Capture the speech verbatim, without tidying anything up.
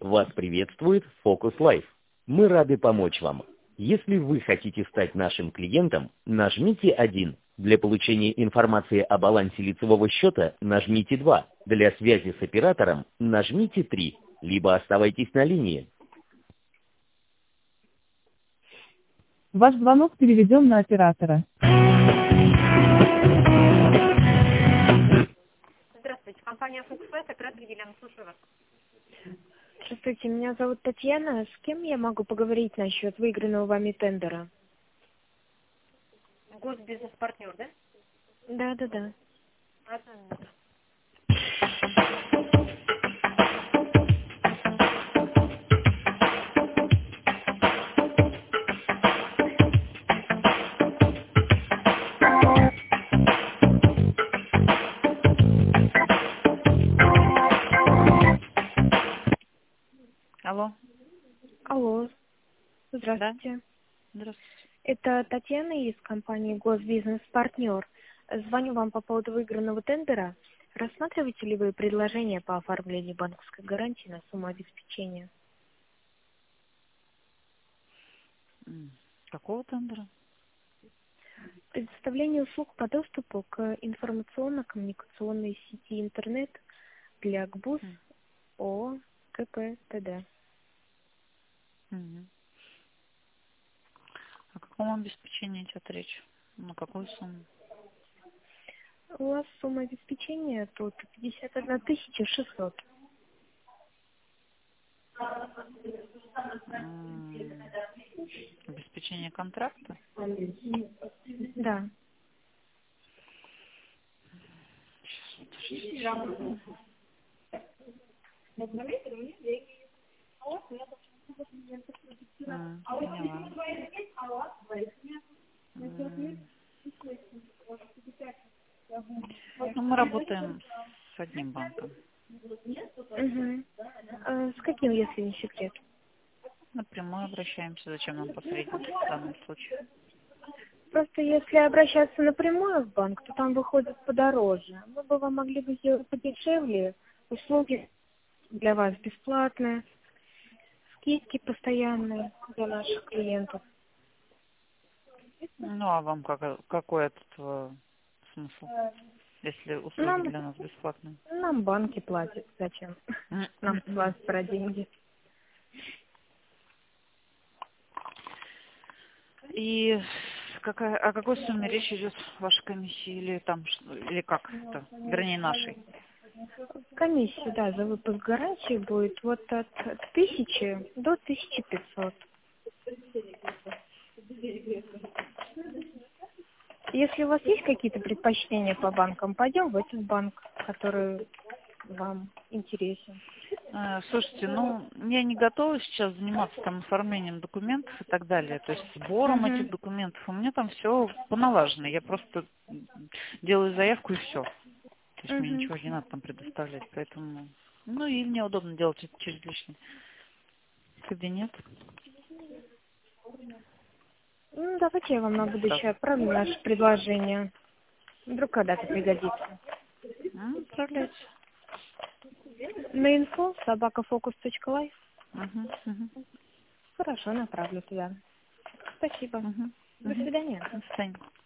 Вас приветствует Focus Life. Мы рады помочь вам. Если вы хотите стать нашим клиентом, нажмите один. Для получения информации о балансе лицевого счета нажмите два. Для связи с оператором нажмите три. Либо оставайтесь на линии. Ваш звонок переведен на оператора. Здравствуйте, компания Focus Life, оператор Елена, слушаю вас. Здравствуйте, меня зовут Татьяна. С кем я могу поговорить насчет выигранного вами тендера? Госбизнес-партнер, да? Да, да, да. Одну минуту. Алло. Алло. Здравствуйте. Здравствуйте. Это Татьяна из компании Госбизнес-партнер. Звоню вам по поводу выигранного тендера. Рассматриваете ли вы предложение по оформлению банковской гарантии на сумму обеспечения? Какого тендера? Предоставление услуг по доступу к информационно-коммуникационной сети интернет для ГБУС ООО КПТД. Угу. О каком обеспечении идет речь? На какую сумму? У вас сумма обеспечения тут пятьдесят одна тысяча шестьсот. М, Обеспечение контракта? Да. М, Поняла. М, Ну, мы работаем с одним банком. Угу. А с каким, если не секрет? Напрямую обращаемся. Зачем нам посредник в данном случае? Просто если обращаться напрямую в банк, то там выходит подороже. Мы бы вам могли бы сделать подешевле, услуги для вас бесплатные, скидки постоянные для наших клиентов. Ну, а вам как, какой от этого смысл, если услуги Нам, для нас бесплатные? нам банки платят. Зачем? Нам с вас про деньги. И какая, о какой сумме речь идет вашей комиссии или там, что- или как это, вернее, нашей? Комиссия, да, за выпуск гарантии будет вот от тысячи до тысячи пятисот. Если у вас есть какие-то предпочтения по банкам, пойдем в этот банк, который вам интересен. Э, Слушайте, ну, я не готова сейчас заниматься там оформлением документов и так далее, то есть сбором Угу. этих документов. У меня там все поналажено, я просто делаю заявку и все. То есть мне Угу. ничего не надо там предоставлять, поэтому, ну, и мне удобно делать это через личный кабинет. Ну, давайте я вам на будущее отправлю наше предложение. Вдруг когда-то пригодится. Ну, отправляйте. На инфо собакафокус точка лайф. Угу, угу, Хорошо, направлю туда. Спасибо. угу, До угу. свидания. До свидания.